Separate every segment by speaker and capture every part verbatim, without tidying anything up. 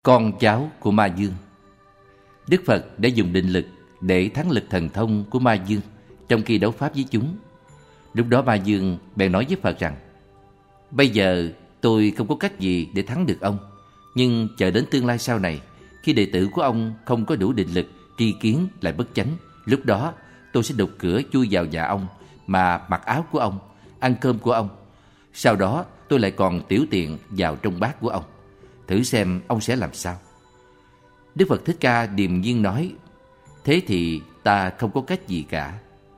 Speaker 1: Con cháu của Ma Dương. Đức Phật đã dùng định lực để thắng lực thần thông của Ma Dương trong khi đấu pháp với chúng. Lúc đó Ma Dương bèn nói với Phật rằng: bây giờ tôi không có cách gì để thắng được ông, nhưng chờ đến tương lai sau này, khi đệ tử của ông không có đủ định lực, tri kiến lại bất chánh, lúc đó tôi sẽ đục cửa chui vào nhà ông, mà mặc áo của ông, ăn cơm của ông. Sau đó tôi lại còn tiểu tiện vào trong bát của ông. Thử xem ông sẽ làm sao. Đức Phật Thích Ca điềm nhiên nói: thế thì ta không có cách gì cả.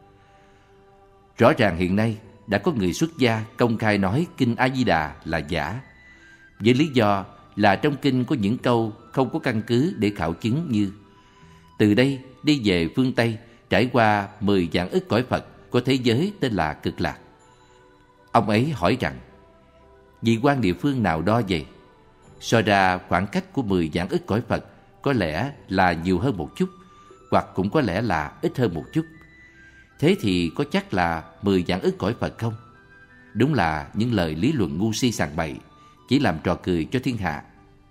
Speaker 1: Rõ ràng hiện nay đã có người xuất gia công khai nói Kinh A Di Đà là giả, với lý do là trong kinh có những câu không có căn cứ để khảo chứng, như: từ đây đi về phương Tây, trải qua mười vạn ức cõi Phật, có thế giới tên là Cực Lạc. Ông ấy hỏi rằng: vì quan địa phương nào đo vậy? So ra khoảng cách của mười vạn ức cõi Phật có lẽ là nhiều hơn một chút, hoặc cũng có lẽ là ít hơn một chút. Thế thì có chắc là mười vạn ức cõi Phật không? Đúng là những lời lý luận ngu si sằng bậy, chỉ làm trò cười cho thiên hạ.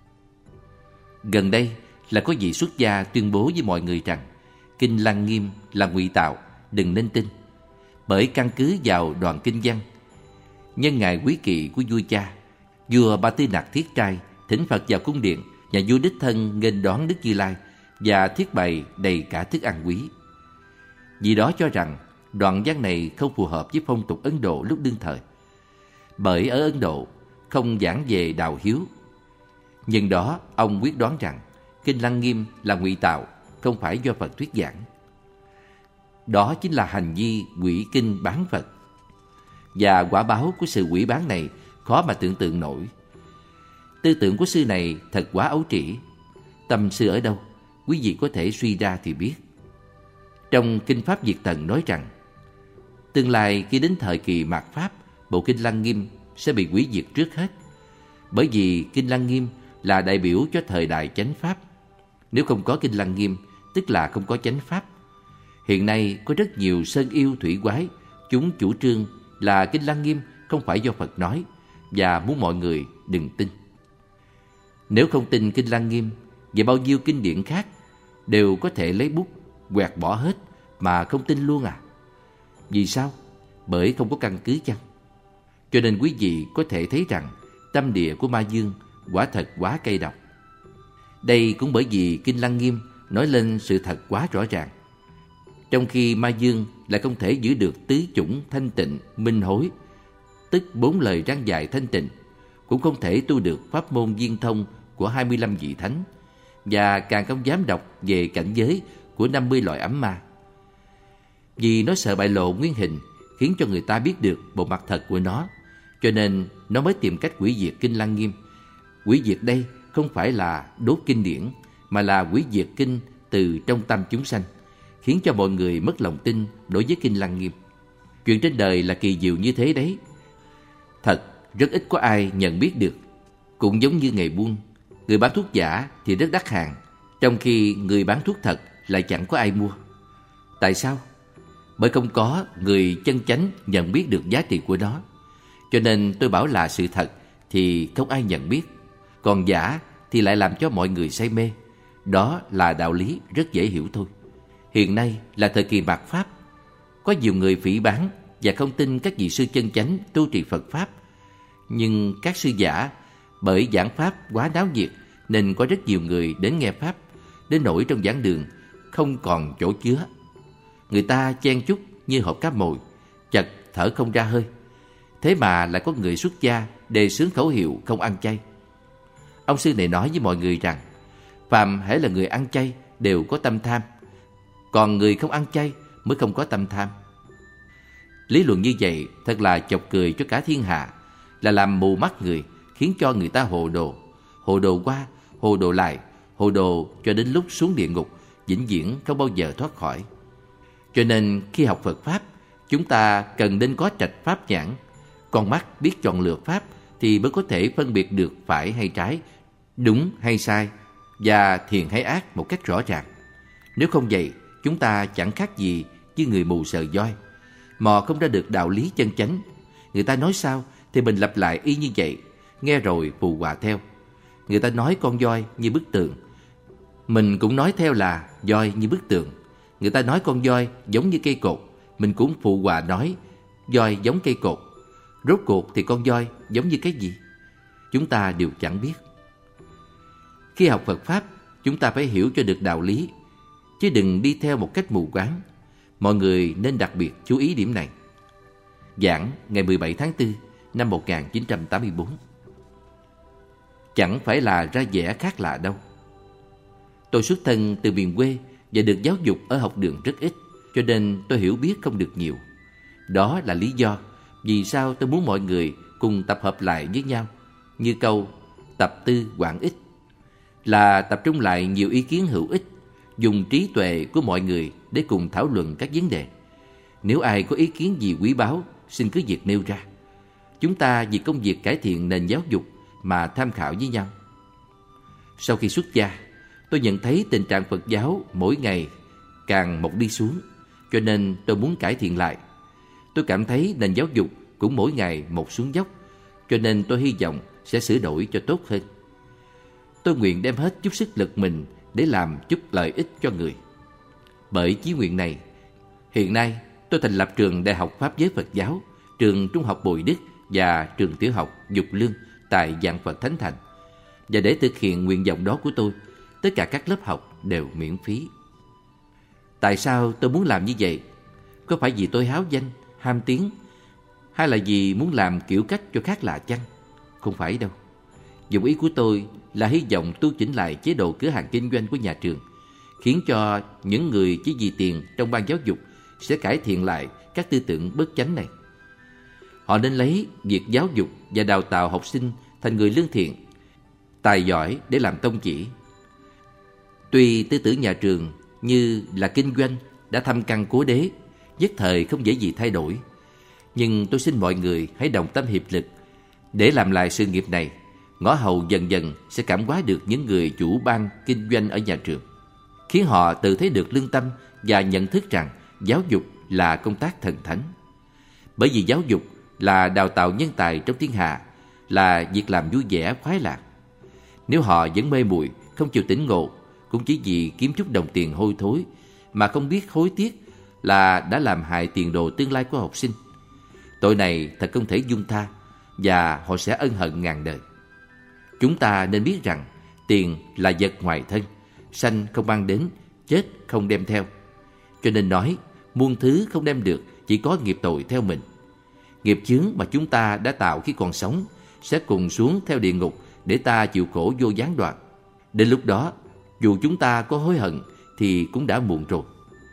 Speaker 1: Gần đây là có vị xuất gia tuyên bố với mọi người rằng Kinh Lăng Nghiêm là ngụy tạo, đừng nên tin. Bởi căn cứ vào đoạn kinh văn: nhân ngày quý kỵ của vua cha, vua Ba Tư Nặc Thiết Trai thỉnh Phật vào cung điện, nhà vua đích thân nghênh đón Đức Như Lai và thiết bày đầy cả thức ăn quý. Vì đó cho rằng đoạn văn này không phù hợp với phong tục Ấn Độ lúc đương thời, bởi ở Ấn Độ không giảng về đạo hiếu. Nhưng đó ông quyết đoán rằng Kinh Lăng Nghiêm là ngụy tạo, không phải do Phật thuyết giảng. Đó chính là hành vi hủy kinh bán Phật. Và quả báo của sự hủy bán này khó mà tưởng tượng nổi. Tư tưởng của sư này thật quá ấu trĩ. Tâm sư ở đâu, quý vị có thể suy ra thì biết. Trong Kinh Pháp Diệt Tần nói rằng tương lai khi đến thời kỳ mạt Pháp, bộ Kinh Lăng Nghiêm sẽ bị hủy diệt trước hết. Bởi vì Kinh Lăng Nghiêm là đại biểu cho thời đại chánh Pháp. Nếu không có Kinh Lăng Nghiêm, tức là không có chánh Pháp. Hiện nay có rất nhiều sơn yêu thủy quái, chúng chủ trương là Kinh Lăng Nghiêm không phải do Phật nói, và muốn mọi người đừng tin. Nếu không tin Kinh Lăng Nghiêm, và bao nhiêu kinh điển khác đều có thể lấy bút quẹt bỏ hết mà không tin luôn à? Vì sao? Bởi không có căn cứ chăng? Cho nên quý vị có thể thấy rằng tâm địa của Ma Dương quả thật quá cay độc. Đây cũng bởi vì Kinh Lăng Nghiêm nói lên sự thật quá rõ ràng, trong khi Ma Dương lại không thể giữ được tứ chủng thanh tịnh minh hối, tức bốn lời răn dạy thanh tịnh, cũng không thể tu được pháp môn viên thông của hai mươi lăm vị thánh, và càng không dám đọc về cảnh giới của năm mươi loại ấm ma. Vì nó sợ bại lộ nguyên hình, khiến cho người ta biết được bộ mặt thật của nó, cho nên nó mới tìm cách hủy diệt Kinh Lăng Nghiêm. Hủy diệt đây không phải là đốt kinh điển, mà là hủy diệt kinh từ trong tâm chúng sanh, khiến cho mọi người mất lòng tin đối với Kinh Lăng Nghiêm. Chuyện trên đời là kỳ diệu như thế đấy. Thật, rất ít có ai nhận biết được. Cũng giống như nghề buôn, người bán thuốc giả thì rất đắt hàng, trong khi người bán thuốc thật lại chẳng có ai mua. Tại sao? Bởi không có người chân chánh nhận biết được giá trị của nó. Cho nên tôi bảo là sự thật thì không ai nhận biết, còn giả thì lại làm cho mọi người say mê. Đó là đạo lý rất dễ hiểu thôi. Hiện nay là thời kỳ mạt Pháp, có nhiều người phỉ báng và không tin các vị sư chân chánh tu trì Phật Pháp. Nhưng các sư giả bởi giảng Pháp quá náo nhiệt nên có rất nhiều người đến nghe Pháp, đến nỗi trong giảng đường không còn chỗ chứa. Người ta chen chúc như hộp cá mồi, chật thở không ra hơi. Thế mà lại có người xuất gia đề xướng khẩu hiệu không ăn chay. Ông sư này nói với mọi người rằng phàm hễ là người ăn chay đều có tâm tham, còn người không ăn chay mới không có tâm tham. Lý luận như vậy thật là chọc cười cho cả thiên hạ, là làm mù mắt người, khiến cho người ta hồ đồ. Hồ đồ qua, hồ đồ lại, hồ đồ cho đến lúc xuống địa ngục, vĩnh viễn không bao giờ thoát khỏi. Cho nên khi học Phật Pháp, chúng ta cần nên có trạch pháp nhãn, con mắt biết chọn lựa Pháp thì mới có thể phân biệt được phải hay trái, đúng hay sai, và thiện hay ác một cách rõ ràng. Nếu không vậy, chúng ta chẳng khác gì như người mù sờ voi, mò không ra được đạo lý chân chánh. Người ta nói sao thì mình lặp lại y như vậy, nghe rồi phù họa theo. người ta nói con voi như bức tường. Mình cũng nói theo là voi như bức tường. Người ta nói con voi giống như cây cột, mình cũng phụ họa nói voi giống cây cột. Rốt cuộc thì con voi giống như cái gì? Chúng ta đều chẳng biết. Khi học Phật Pháp, chúng ta phải hiểu cho được đạo lý, chứ đừng đi theo một cách mù quáng. Mọi người nên đặc biệt chú ý điểm này. Giảng ngày mười bảy tháng tư năm một nghìn chín trăm tám mươi tư. Chẳng phải là ra vẻ khác lạ đâu. Tôi xuất thân từ miền quê và được giáo dục ở học đường rất ít, cho nên tôi hiểu biết không được nhiều. Đó là lý do vì sao tôi muốn mọi người cùng tập hợp lại với nhau, như câu tập tư quản ích, là tập trung lại nhiều ý kiến hữu ích, dùng trí tuệ của mọi người để cùng thảo luận các vấn đề. Nếu ai có ý kiến gì quý báu, xin cứ việc nêu ra. Chúng ta vì công việc cải thiện nền giáo dục mà tham khảo với nhau. Sau khi xuất gia, tôi nhận thấy tình trạng Phật giáo mỗi ngày càng một đi xuống, cho nên tôi muốn cải thiện lại. Tôi cảm thấy nền giáo dục cũng mỗi ngày một xuống dốc, cho nên tôi hy vọng sẽ sửa đổi cho tốt hơn. Tôi nguyện đem hết chút sức lực mình để làm chút lợi ích cho người. Bởi chí nguyện này, hiện nay tôi thành lập trường Đại học Pháp Giới Phật giáo, trường Trung học Bồi Đức và trường tiểu học Dục Lương tại Vạn Phật Thánh Thành. Và để thực hiện nguyện vọng đó của tôi, tất cả các lớp học đều miễn phí. Tại sao tôi muốn làm như vậy? Có phải vì tôi háo danh, ham tiếng, hay là vì muốn làm kiểu cách cho khác lạ chăng? Không phải đâu. Dụng ý của tôi là hy vọng tu chỉnh lại chế độ cửa hàng kinh doanh của nhà trường, khiến cho những người chỉ vì tiền trong ban giáo dục sẽ cải thiện lại các tư tưởng bất chánh này. Họ nên lấy việc giáo dục và đào tạo học sinh thành người lương thiện, tài giỏi để làm tông chỉ. Tuy tư tưởng nhà trường như là kinh doanh đã thâm căn cố đế, nhất thời không dễ gì thay đổi, nhưng tôi xin mọi người hãy đồng tâm hiệp lực để làm lại sự nghiệp này. Ngõ hầu dần dần sẽ cảm hóa được những người chủ ban kinh doanh ở nhà trường, khiến họ tự thấy được lương tâm và nhận thức rằng giáo dục là công tác thần thánh. Bởi vì giáo dục là đào tạo nhân tài trong thiên hạ, là việc làm vui vẻ khoái lạc. Nếu họ vẫn mê muội, không chịu tỉnh ngộ, cũng chỉ vì kiếm chút đồng tiền hôi thối mà không biết hối tiếc, là đã làm hại tiền đồ tương lai của học sinh. Tội này thật không thể dung tha, và họ sẽ ân hận ngàn đời. Chúng ta nên biết rằng tiền là vật ngoài thân, sanh không mang đến, chết không đem theo. Cho nên nói muôn thứ không đem được, chỉ có nghiệp tội theo mình. Nghiệp chướng mà chúng ta đã tạo khi còn sống sẽ cùng xuống theo địa ngục để ta chịu khổ vô gián đoạn. Đến lúc đó, dù chúng ta có hối hận thì cũng đã muộn rồi.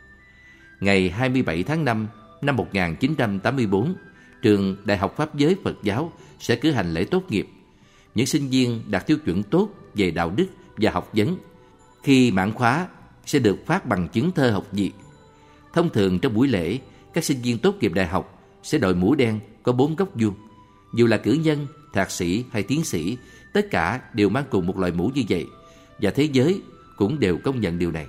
Speaker 1: Ngày hai mươi bảy tháng năm năm một nghìn chín trăm tám mươi tư, trường Đại học Pháp Giới Phật giáo sẽ cử hành lễ tốt nghiệp. Những sinh viên đạt tiêu chuẩn tốt về đạo đức và học vấn, khi mãn khóa sẽ được phát bằng chứng thơ học vị. Thông thường trong buổi lễ, các sinh viên tốt nghiệp đại học sẽ đội mũ đen có bốn góc vuông. Dù là cử nhân, thạc sĩ hay tiến sĩ, tất cả đều mang cùng một loại mũ như vậy, và thế giới cũng đều công nhận điều này.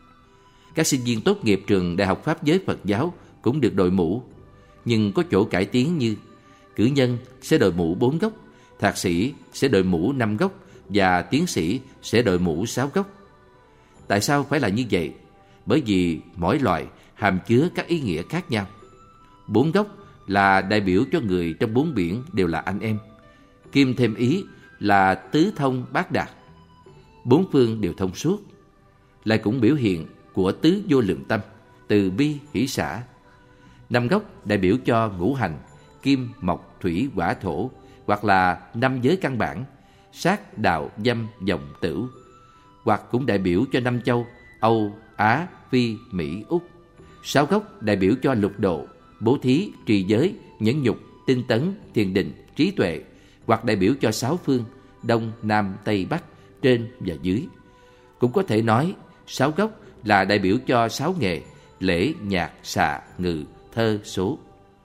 Speaker 1: Các sinh viên tốt nghiệp trường Đại học Pháp Giới Phật giáo cũng được đội mũ, nhưng có chỗ cải tiến như cử nhân sẽ đội mũ bốn góc, thạc sĩ sẽ đội mũ năm góc và tiến sĩ sẽ đội mũ sáu góc. Tại sao phải là như vậy? Bởi vì mỗi loại hàm chứa các ý nghĩa khác nhau. Bốn góc là đại biểu cho người trong bốn biển đều là anh em. Kim thêm ý là tứ thông bát đạt, bốn phương đều thông suốt, lại cũng biểu hiện của tứ vô lượng tâm, từ bi hỷ xả. Năm góc đại biểu cho ngũ hành, kim, mộc, thủy, hỏa, thổ, hoặc là năm giới căn bản, sát, đạo, dâm, dòng, tửu, hoặc cũng đại biểu cho năm châu, Âu, Á, Phi, Mỹ, Úc. Sáu góc đại biểu cho lục độ, bố thí, trì giới, nhẫn nhục, tinh tấn, thiền định, trí tuệ, hoặc đại biểu cho sáu phương, Đông, Nam, Tây, Bắc, trên và dưới. Cũng có thể nói sáu góc là đại biểu cho sáu nghề: lễ, nhạc, xạ, ngự, thơ, số.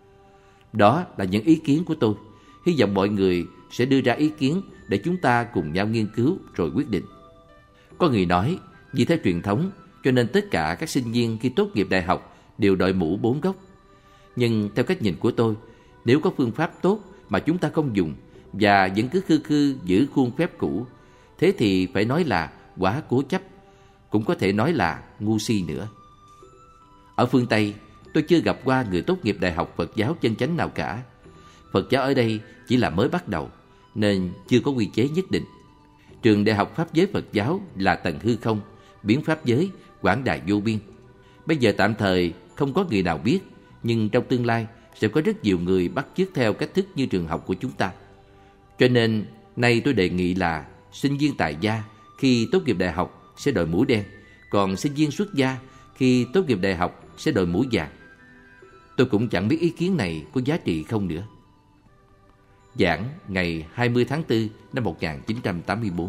Speaker 1: Đó là những ý kiến của tôi. Hy vọng mọi người sẽ đưa ra ý kiến để chúng ta cùng nhau nghiên cứu rồi quyết định. Có người nói, vì theo truyền thống cho nên tất cả các sinh viên khi tốt nghiệp đại học đều đội mũ bốn góc. Nhưng theo cách nhìn của tôi, nếu có phương pháp tốt mà chúng ta không dùng và vẫn cứ khư khư giữ khuôn phép cũ, Thế thì phải nói là quá cố chấp, cũng có thể nói là ngu si nữa. Ở phương Tây, tôi chưa gặp qua người tốt nghiệp đại học Phật giáo chân chánh nào cả. Phật giáo ở đây chỉ là mới bắt đầu, nên chưa có quy chế nhất định. Trường đại học Pháp giới Phật giáo là tầng hư không, biến Pháp giới, quảng đại vô biên. Bây giờ tạm thời không có người nào biết, nhưng trong tương lai sẽ có rất nhiều người bắt chước theo cách thức như trường học của chúng ta. Cho nên, nay tôi đề nghị là sinh viên tại gia khi tốt nghiệp đại học sẽ đội mũ đen, còn sinh viên xuất gia khi tốt nghiệp đại học sẽ đội mũ vàng. Tôi cũng chẳng biết ý kiến này có giá trị không nữa. Giảng ngày hai mươi tháng tư năm một nghìn chín trăm tám mươi tư.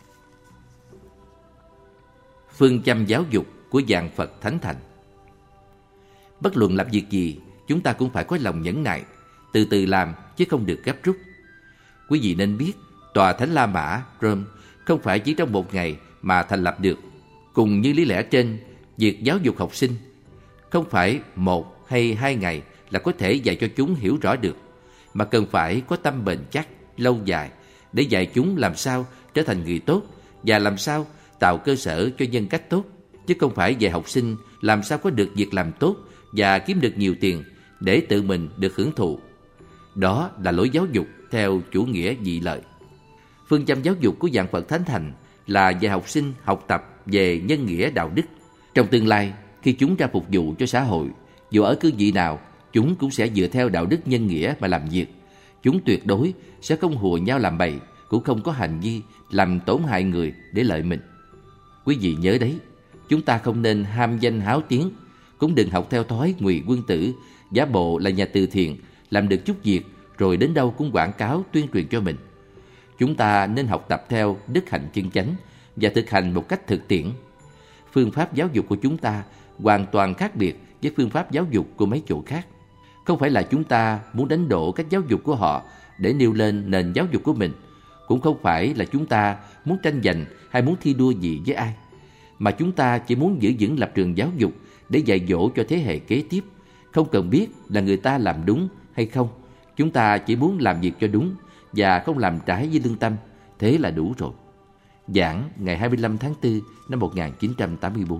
Speaker 1: Phương châm giáo dục của dạng Phật Thánh Thành. Bất luận làm việc gì, chúng ta cũng phải có lòng nhẫn nại, từ từ làm chứ không được gấp rút. Quý vị nên biết, tòa Thánh La Mã, Rome không phải chỉ trong một ngày mà thành lập được. Cùng như lý lẽ trên, việc giáo dục học sinh không phải một hay hai ngày là có thể dạy cho chúng hiểu rõ được, mà cần phải có tâm bền chắc, lâu dài để dạy chúng làm sao trở thành người tốt và làm sao tạo cơ sở cho nhân cách tốt, chứ không phải dạy học sinh làm sao có được việc làm tốt và kiếm được nhiều tiền để tự mình được hưởng thụ. Đó là lối giáo dục theo chủ nghĩa dị lợi. Phương châm giáo dục của dạng Phật Thánh Thành là dạy học sinh học tập về nhân nghĩa đạo đức. Trong tương lai, khi chúng ra phục vụ cho xã hội, dù ở cương vị nào, chúng cũng sẽ dựa theo đạo đức nhân nghĩa mà làm việc. Chúng tuyệt đối sẽ không hùa nhau làm bậy, cũng không có hành vi làm tổn hại người để lợi mình. Quý vị nhớ đấy, chúng ta không nên ham danh háo tiếng, cũng đừng học theo thói Ngụy Quân Tử, giả bộ là nhà từ thiện, làm được chút việc rồi đến đâu cũng quảng cáo tuyên truyền cho mình. Chúng ta nên học tập theo đức hạnh chân chánh và thực hành một cách thực tiễn. Phương pháp giáo dục của chúng ta hoàn toàn khác biệt với phương pháp giáo dục của mấy chỗ khác. Không phải là chúng ta muốn đánh đổ cách giáo dục của họ để nêu lên nền giáo dục của mình, cũng không phải là chúng ta muốn tranh giành hay muốn thi đua gì với ai, mà chúng ta chỉ muốn giữ vững lập trường giáo dục để dạy dỗ cho thế hệ kế tiếp. Không cần biết là người ta làm đúng hay không, chúng ta chỉ muốn làm việc cho đúng và không làm trái với lương tâm, thế là đủ rồi. Giảng ngày hai mươi lăm tháng tư năm một nghìn chín trăm tám mươi tư.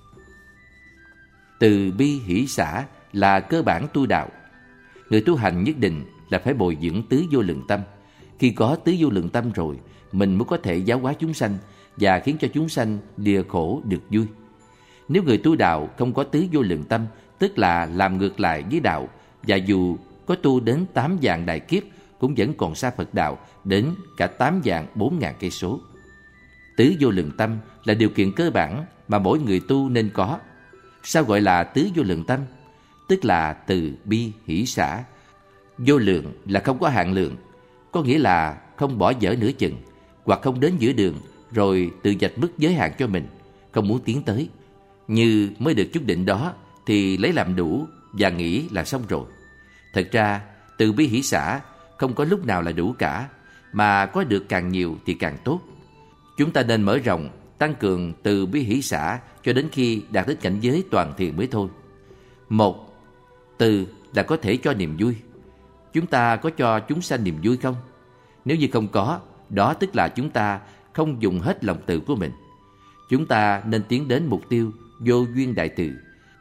Speaker 1: Từ bi hỷ xả là cơ bản tu đạo. Người tu hành nhất định là phải bồi dưỡng tứ vô lượng tâm. Khi có tứ vô lượng tâm rồi, mình mới có thể giáo hóa chúng sanh và khiến cho chúng sanh lìa khổ được vui. Nếu người tu đạo không có tứ vô lượng tâm, tức là làm ngược lại với đạo, và dù có tu đến tám vạn đại kiếp cũng vẫn còn xa Phật đạo đến cả tám vạn bốn ngàn cây số. Tứ vô lượng tâm là điều kiện cơ bản mà mỗi người tu nên có. Sao gọi là tứ vô lượng tâm? Tức là từ bi hỷ xả. Vô lượng là không có hạn lượng, có nghĩa là không bỏ dở nửa chừng, hoặc không đến giữa đường rồi tự vạch mức giới hạn cho mình, không muốn tiến tới. Như mới được chút định đó thì lấy làm đủ và nghĩ là xong rồi. Thật ra từ bi hỷ xả không có lúc nào là đủ cả, mà có được càng nhiều thì càng tốt. Chúng ta nên mở rộng, tăng cường từ bi hỷ xả cho đến khi đạt đến cảnh giới toàn thiền mới thôi. Một, từ là có thể cho niềm vui. Chúng ta có cho chúng sanh niềm vui không? Nếu như không có, đó tức là chúng ta không dùng hết lòng từ của mình. Chúng ta nên tiến đến mục tiêu vô duyên đại từ,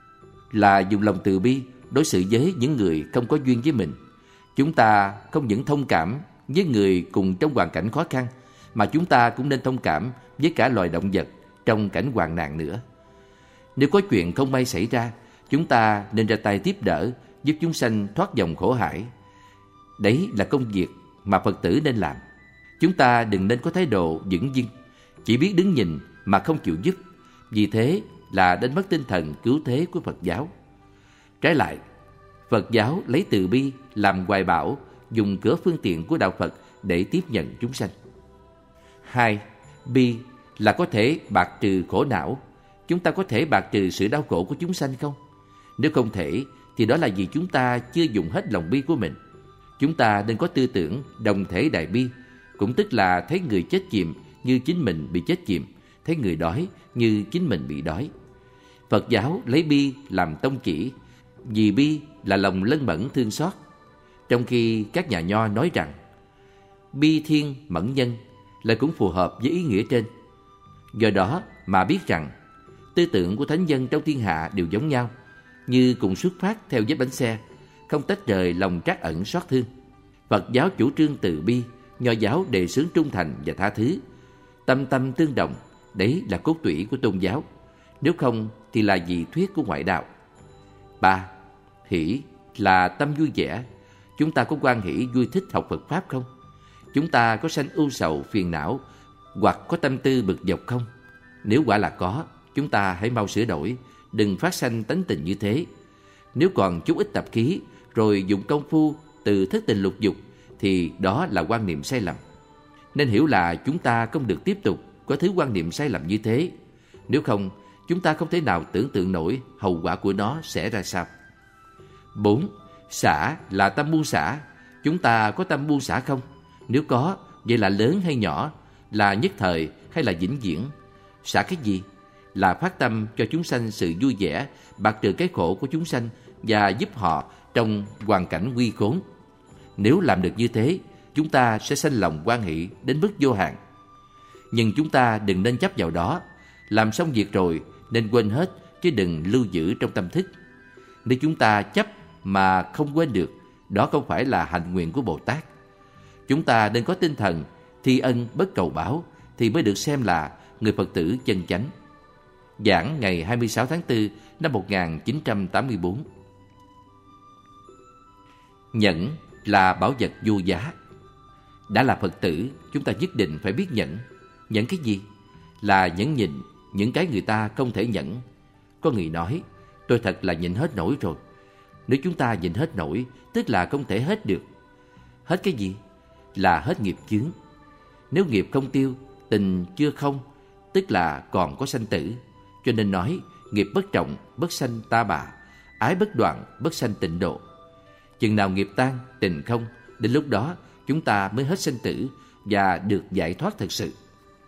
Speaker 1: là dùng lòng từ bi đối xử với những người không có duyên với mình. Chúng ta không những thông cảm với người cùng trong hoàn cảnh khó khăn, mà chúng ta cũng nên thông cảm với cả loài động vật trong cảnh hoạn nạn nữa. Nếu có chuyện không may xảy ra, chúng ta nên ra tay tiếp đỡ, giúp chúng sanh thoát dòng khổ hải. Đấy là công việc mà Phật tử nên làm. Chúng ta đừng nên có thái độ dửng dưng, chỉ biết đứng nhìn mà không chịu giúp, vì thế là đánh mất tinh thần cứu thế của Phật giáo. Trái lại, Phật giáo lấy từ bi làm hoài bão, dùng cửa phương tiện của đạo Phật để tiếp nhận chúng sanh. Hai, bi là có thể bạc trừ khổ não. Chúng ta có thể bạc trừ sự đau khổ của chúng sanh không? Nếu không thể, thì đó là vì chúng ta chưa dùng hết lòng bi của mình. Chúng ta nên có tư tưởng đồng thể đại bi, cũng tức là thấy người chết chìm như chính mình bị chết chìm, thấy người đói như chính mình bị đói. Phật giáo lấy bi làm tông chỉ, vì bi là lòng lân mẫn thương xót. Trong khi các nhà nho nói rằng bi thiên mẫn nhân lại cũng phù hợp với ý nghĩa trên. Do đó mà biết rằng tư tưởng của thánh nhân trong thiên hạ đều giống nhau, như cùng xuất phát theo vết bánh xe, không tách rời lòng trắc ẩn xót thương. Phật giáo chủ trương từ bi, Nho giáo đề xướng trung thành và tha thứ. Tâm tâm tương đồng, đấy là cốt tủy của tôn giáo. Nếu không thì là dị thuyết của ngoại đạo. Ba. Hỷ là tâm vui vẻ. Chúng ta có hoan hỷ vui thích học Phật Pháp không? Chúng ta có sanh ưu sầu phiền não hoặc có tâm tư bực dọc không? Nếu quả là có, chúng ta hãy mau sửa đổi, đừng phát sanh tánh tình như thế. Nếu còn chút ít tập khí rồi dùng công phu từ thất tình lục dục thì đó là quan niệm sai lầm. Nên hiểu là chúng ta không được tiếp tục có thứ quan niệm sai lầm như thế. Nếu không, chúng ta không thể nào tưởng tượng nổi hậu quả của nó sẽ ra sao. Bốn. Xả là tâm buông xả. Chúng ta có tâm buông xả không? Nếu có, vậy là lớn hay nhỏ? Là nhất thời hay là vĩnh viễn? Xả cái gì? Là phát tâm cho chúng sanh sự vui vẻ, bạc trừ cái khổ của chúng sanh và giúp họ trong hoàn cảnh nguy khốn. Nếu làm được như thế, chúng ta sẽ sanh lòng hoan hỷ đến mức vô hạn. Nhưng chúng ta đừng nên chấp vào đó. Làm xong việc rồi nên quên hết, chứ đừng lưu giữ trong tâm thức. Nếu chúng ta chấp mà không quên được, đó không phải là hạnh nguyện của Bồ Tát. Chúng ta nên có tinh thần thi ân bất cầu báo thì mới được xem là người Phật tử chân chánh. Giảng ngày hai mươi sáu tháng tư năm một nghìn chín trăm tám mươi bốn. Nhẫn là bảo vật vô giá. Đã là Phật tử, chúng ta nhất định phải biết nhẫn. Nhẫn cái gì? Là nhẫn nhịn những cái người ta không thể nhẫn. Có người nói, tôi thật là nhịn hết nổi rồi. Nếu chúng ta nhịn hết nổi, tức là không thể hết được. Hết cái gì? Là hết nghiệp chướng. Nếu nghiệp không tiêu, tình chưa không, tức là còn có sanh tử. Cho nên nói, nghiệp bất trọng, bất sanh ta bà, ái bất đoạn, bất sanh tịnh độ. Chừng nào nghiệp tan, tình không, đến lúc đó chúng ta mới hết sanh tử và được giải thoát thật sự.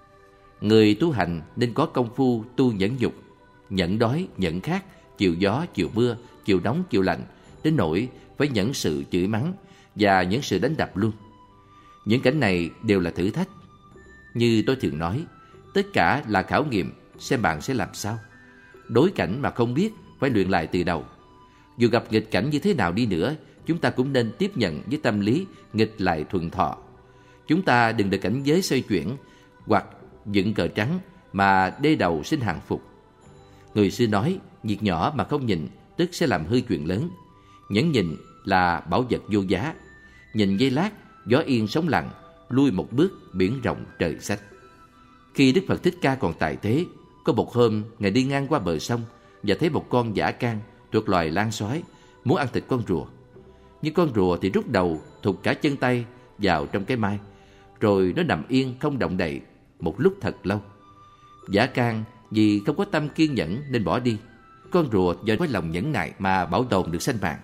Speaker 1: Người tu hành nên có công phu tu nhẫn nhục, nhẫn đói, nhẫn khát, chịu gió, chịu mưa, chịu nóng, chịu lạnh, đến nỗi phải nhẫn sự chửi mắng và nhẫn sự đánh đập luôn. Những cảnh này đều là thử thách. Như tôi thường nói, tất cả là khảo nghiệm xem bạn sẽ làm sao. Đối cảnh mà không biết phải luyện lại từ đầu. Dù gặp nghịch cảnh như thế nào đi nữa, chúng ta cũng nên tiếp nhận với tâm lý nghịch lại thuận thọ. Chúng ta đừng để cảnh giới xoay chuyển hoặc dựng cờ trắng mà đê đầu sinh hàng phục. Người xưa nói, việc nhỏ mà không nhìn tức sẽ làm hư chuyện lớn. Nhẫn nhìn là bảo vật vô giá. Nhìn giây lát, gió yên sóng lặng, lui một bước biển rộng trời xanh. Khi Đức Phật Thích Ca còn tại thế, có một hôm Ngài đi ngang qua bờ sông và thấy một con dã can thuộc loài lang sói muốn ăn thịt con rùa. Nhưng con rùa thì rút đầu thụt cả chân tay vào trong cái mai, rồi nó nằm yên không động đậy một lúc thật lâu. Dã can vì không có tâm kiên nhẫn nên bỏ đi. Con rùa do có lòng nhẫn nại mà bảo tồn được sanh mạng.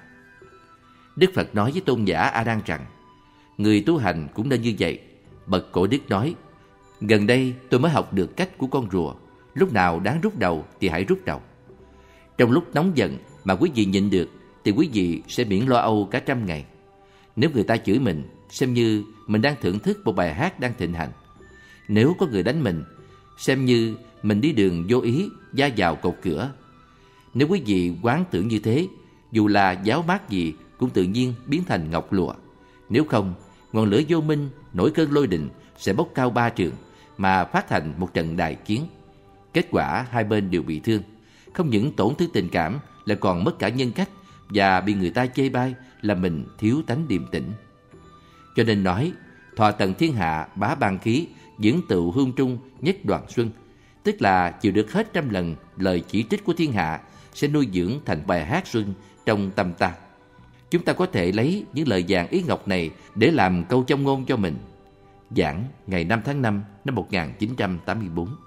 Speaker 1: Đức Phật nói với tôn giả A Nan rằng, người tu hành cũng nên như vậy. Bậc Cổ Đức nói, gần đây tôi mới học được cách của con rùa. Lúc nào đáng rút đầu thì hãy rút đầu. Trong lúc nóng giận mà quý vị nhịn được thì quý vị sẽ miễn lo âu cả trăm ngày. Nếu người ta chửi mình, xem như mình đang thưởng thức một bài hát đang thịnh hành. Nếu có người đánh mình, xem như mình đi đường vô ý va vào cột cửa. Nếu quý vị quán tưởng như thế, dù là giáo mát gì cũng tự nhiên biến thành ngọc lụa. Nếu không, ngọn lửa vô minh nổi cơn lôi đình sẽ bốc cao ba trường mà phát thành một trận đại chiến. Kết quả hai bên đều bị thương. Không những tổn thương tình cảm lại còn mất cả nhân cách và bị người ta chê bai là mình thiếu tánh điềm tĩnh. Cho nên nói, thọ tận thiên hạ bá ban khí, dưỡng tựu hương trung nhất đoàn xuân, tức là chịu được hết trăm lần lời chỉ trích của thiên hạ sẽ nuôi dưỡng thành bài hát xuân trong tâm ta. Chúng ta có thể lấy những lời vàng ý ngọc này để làm câu châm ngôn cho mình. Giảng ngày năm tháng năm năm một nghìn chín trăm tám mươi bốn.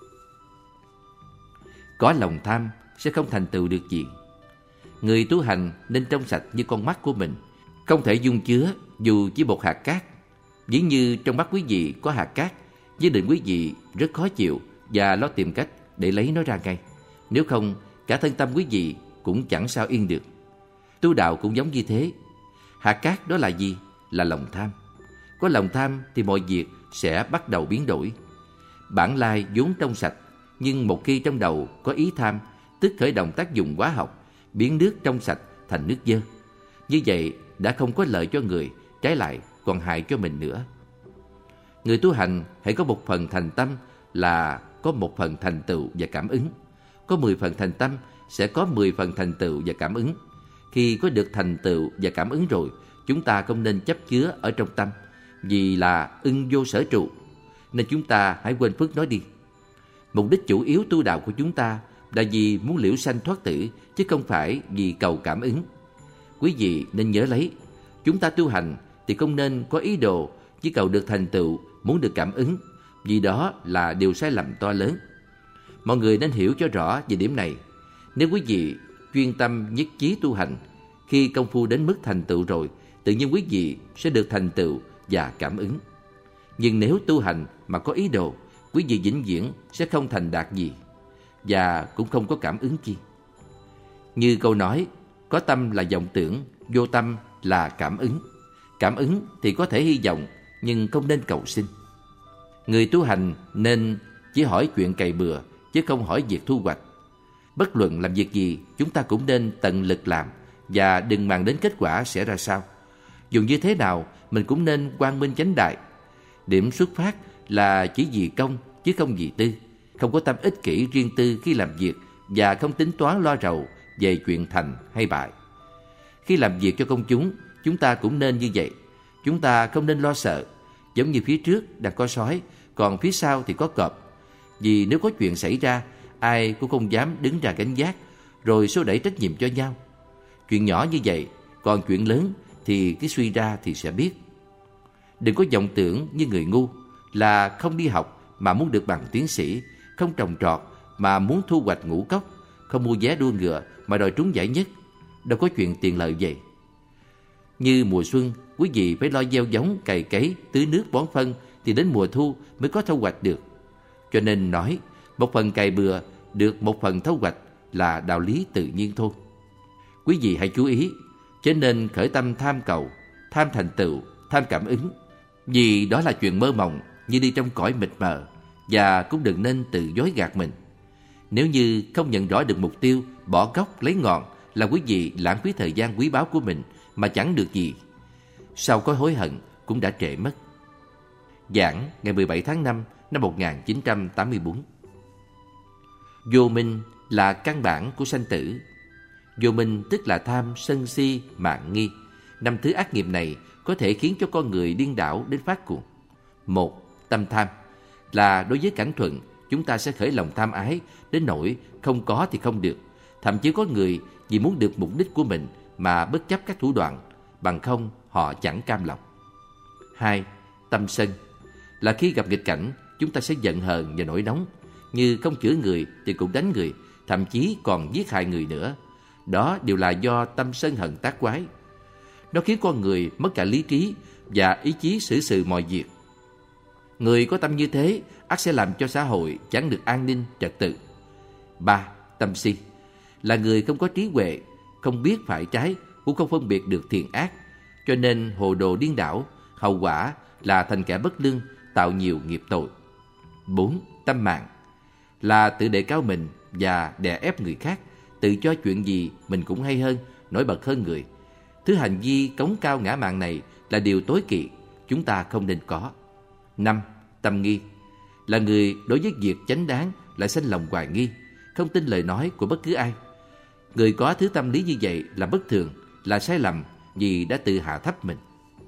Speaker 1: Có lòng tham sẽ không thành tựu được gì. Người tu hành nên trong sạch như con mắt của mình, không thể dung chứa dù chỉ một hạt cát. Ví như trong mắt quý vị có hạt cát, nhất định quý vị rất khó chịu và lo tìm cách để lấy nó ra ngay. Nếu không, cả thân tâm quý vị cũng chẳng sao yên được. Tu đạo cũng giống như thế. Hạt cát đó là gì? Là lòng tham. Có lòng tham thì mọi việc sẽ bắt đầu biến đổi. Bản lai vốn trong sạch, nhưng một khi trong đầu có ý tham, tức khởi động tác dụng hóa học, biến nước trong sạch thành nước dơ. Như vậy đã không có lợi cho người, trái lại còn hại cho mình nữa. Người tu hành hãy có một phần thành tâm là có một phần thành tựu và cảm ứng. Có mười phần thành tâm sẽ có mười phần thành tựu và cảm ứng. Khi có được thành tựu và cảm ứng rồi, chúng ta không nên chấp chứa ở trong tâm, vì là ưng vô sở trụ. Nên chúng ta hãy quên phước nói đi. Mục đích chủ yếu tu đạo của chúng ta là vì muốn liễu sanh thoát tử, chứ không phải vì cầu cảm ứng. Quý vị nên nhớ lấy, chúng ta tu hành thì không nên có ý đồ chỉ cầu được thành tựu, muốn được cảm ứng, vì đó là điều sai lầm to lớn. Mọi người nên hiểu cho rõ về điểm này. Nếu quý vị chuyên tâm nhất chí tu hành, khi công phu đến mức thành tựu rồi, tự nhiên quý vị sẽ được thành tựu và cảm ứng. Nhưng nếu tu hành mà có ý đồ, quý vị vĩnh viễn sẽ không thành đạt gì, và cũng không có cảm ứng chi. Như câu nói, có tâm là vọng tưởng, vô tâm là cảm ứng. Cảm ứng thì có thể hy vọng, nhưng không nên cầu xin. Người tu hành nên chỉ hỏi chuyện cày bừa, chứ không hỏi việc thu hoạch. Bất luận làm việc gì, chúng ta cũng nên tận lực làm, và đừng màng đến kết quả sẽ ra sao. Dù như thế nào, mình cũng nên quang minh chánh đại. Điểm xuất phát là chỉ vì công, chứ không vì tư. Không có tâm ích kỷ riêng tư khi làm việc, và không tính toán lo rầu về chuyện thành hay bại. Khi làm việc cho công chúng, chúng ta cũng nên như vậy. Chúng ta không nên lo sợ, giống như phía trước đang có sói, còn phía sau thì có cọp. Vì nếu có chuyện xảy ra, ai cũng không dám đứng ra gánh vác, rồi xô đẩy trách nhiệm cho nhau. Chuyện nhỏ như vậy, còn chuyện lớn thì cái suy ra thì sẽ biết. Đừng có vọng tưởng như người ngu, là không đi học mà muốn được bằng tiến sĩ, không trồng trọt mà muốn thu hoạch ngũ cốc, không mua vé đua ngựa mà đòi trúng giải nhất. Đâu có chuyện tiền lợi vậy. Như mùa xuân, quý vị phải lo gieo giống, cày cấy, tưới nước bón phân, thì đến mùa thu mới có thu hoạch được. Cho nên nói, một phần cày bừa được một phần thu hoạch là đạo lý tự nhiên thôi. Quý vị hãy chú ý, chớ nên khởi tâm tham cầu, tham thành tựu, tham cảm ứng, vì đó là chuyện mơ mộng như đi trong cõi mịt mờ, và cũng đừng nên tự dối gạt mình. Nếu như không nhận rõ được mục tiêu, bỏ gốc lấy ngọn, là quý vị lãng phí thời gian quý báu của mình mà chẳng được gì. Sau có hối hận cũng đã trễ mất. Giảng ngày mười bảy tháng năm năm một nghìn chín trăm tám mươi tư. Vô minh là căn bản của sanh tử. Vô minh tức là tham, sân si, mạn nghi. Năm thứ ác nghiệp này có thể khiến cho con người điên đảo đến phát cuồng. Một, tâm tham là đối với cảnh thuận, chúng ta sẽ khởi lòng tham ái đến nỗi không có thì không được. Thậm chí có người vì muốn được mục đích của mình mà bất chấp các thủ đoạn, bằng không họ chẳng cam lòng. Hai, tâm sân là khi gặp nghịch cảnh, chúng ta sẽ giận hờn và nổi nóng, như không chữa người thì cũng đánh người, thậm chí còn giết hại người nữa. Đó đều là do tâm sân hận tác quái. Nó khiến con người mất cả lý trí và ý chí xử sự mọi việc. Người có tâm như thế ắt sẽ làm cho xã hội chẳng được an ninh trật tự. Ba, tâm si là người không có trí huệ, không biết phải trái, cũng không phân biệt được thiện ác, cho nên hồ đồ điên đảo, hậu quả là thành kẻ bất lương, tạo nhiều nghiệp tội. Bốn, tâm mạn là tự đề cao mình và đè ép người khác, tự cho chuyện gì mình cũng hay hơn, nổi bật hơn người. Thứ hành vi cống cao ngã mạn này là điều tối kỵ, chúng ta không nên có. Năm, tâm nghi là người đối với việc chánh đáng lại sinh lòng hoài nghi, không tin lời nói của bất cứ ai. Người có thứ tâm lý như vậy là bất thường, là sai lầm, vì đã tự hạ thấp mình.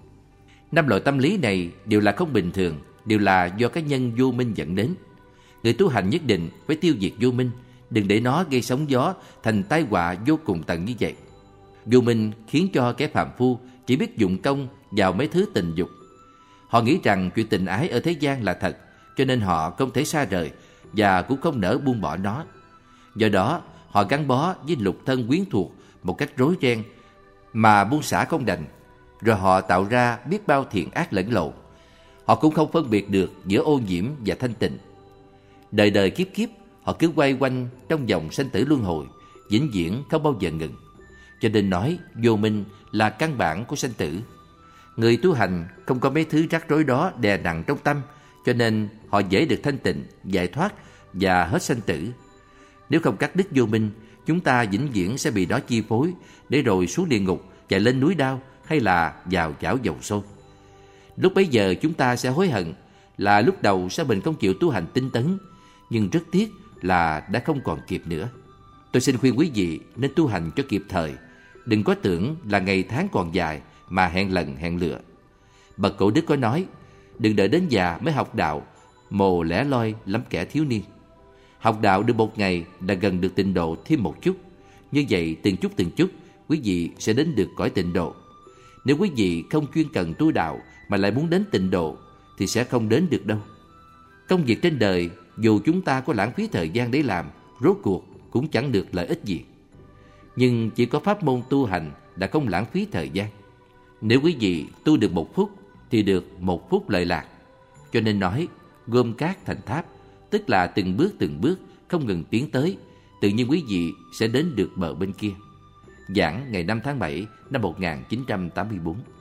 Speaker 1: Năm loại tâm lý này đều là không bình thường, đều là do cái nhân vô minh dẫn đến. Người tu hành nhất định phải tiêu diệt vô minh, đừng để nó gây sóng gió thành tai họa vô cùng tận như vậy. Vô minh khiến cho kẻ phàm phu chỉ biết dụng công vào mấy thứ tình dục. Họ nghĩ rằng chuyện tình ái ở thế gian là thật, cho nên họ không thể xa rời và cũng không nỡ buông bỏ nó. Do đó, họ gắn bó với lục thân quyến thuộc một cách rối ren mà buông xả không đành, rồi họ tạo ra biết bao thiện ác lẫn lộn. Họ cũng không phân biệt được giữa ô nhiễm và thanh tịnh. Đời đời kiếp kiếp, họ cứ quay quanh trong vòng sanh tử luân hồi, vĩnh viễn không bao giờ ngừng. Cho nên nói vô minh là căn bản của sanh tử. Người tu hành không có mấy thứ rắc rối đó đè nặng trong tâm, cho nên họ dễ được thanh tịnh, giải thoát và hết sanh tử. Nếu không cắt đứt vô minh, chúng ta vĩnh viễn sẽ bị nó chi phối, để rồi xuống địa ngục, chạy lên núi đao hay là vào chảo dầu sôi. Lúc bấy giờ chúng ta sẽ hối hận là lúc đầu sao mình không chịu tu hành tinh tấn, nhưng rất tiếc là đã không còn kịp nữa. Tôi xin khuyên quý vị nên tu hành cho kịp thời, đừng có tưởng là ngày tháng còn dài mà hẹn lần hẹn lựa. Bậc cổ đức có nói, đừng đợi đến già mới học đạo, mồ lẻ loi lắm kẻ thiếu niên. Học đạo được một ngày đã gần được tịnh độ thêm một chút. Như vậy từng chút từng chút, quý vị sẽ đến được cõi tịnh độ. Nếu quý vị không chuyên cần tu đạo mà lại muốn đến tịnh độ thì sẽ không đến được đâu. Công việc trên đời, dù chúng ta có lãng phí thời gian để làm, rốt cuộc cũng chẳng được lợi ích gì. Nhưng chỉ có pháp môn tu hành đã không lãng phí thời gian. Nếu quý vị tu được một phút thì được một phút lợi lạc. Cho nên nói gom cát thành tháp, tức là từng bước từng bước không ngừng tiến tới, tự nhiên quý vị sẽ đến được bờ bên kia. Giảng ngày năm tháng bảy năm một nghìn chín trăm tám mươi tư.